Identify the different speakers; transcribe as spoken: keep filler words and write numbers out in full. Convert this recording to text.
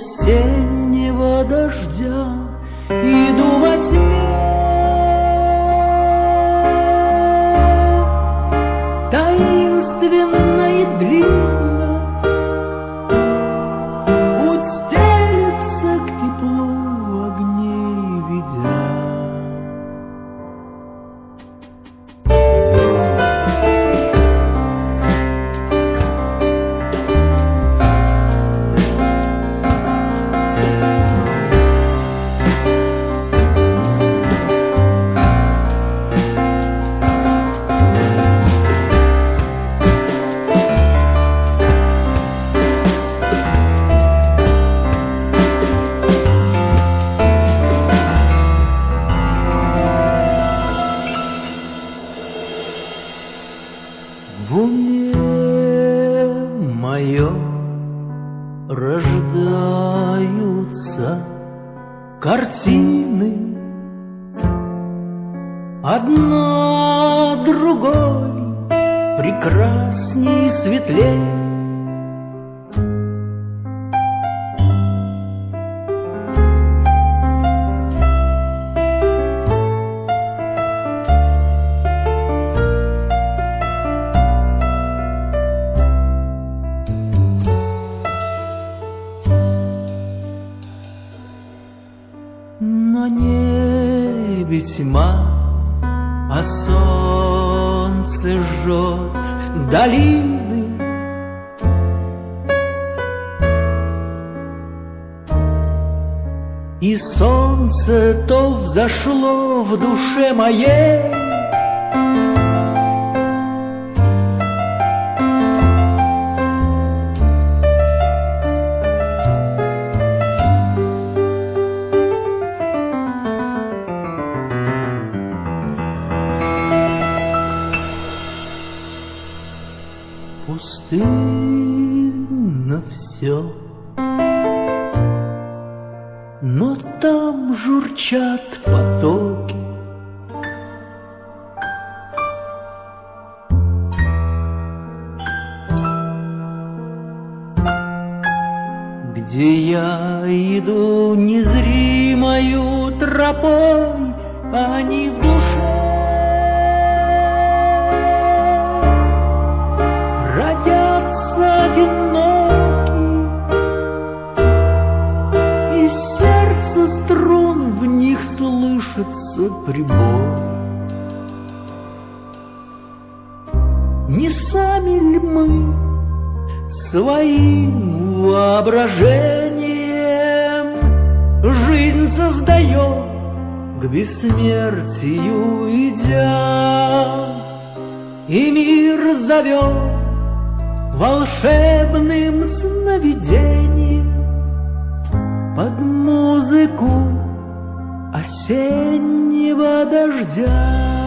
Speaker 1: осеннего дождя иду во тьме. Таинственно и длинно путь стелется к теплу огней ведя. В уме моем рождаются картины, одна другой прекрасней и светлей. На небе тьма, а солнце жжет долины. И солнце то взошло в душе моей, пустынно все, но там журчат потоки. Где я иду незримою тропой, они в душе одиноки, и сердце струн в них слышится прибой. Не сами ли мы своим воображением жизнь создаем, к бессмертию идя, и мир зовет волшебным сновидением под музыку осеннего дождя?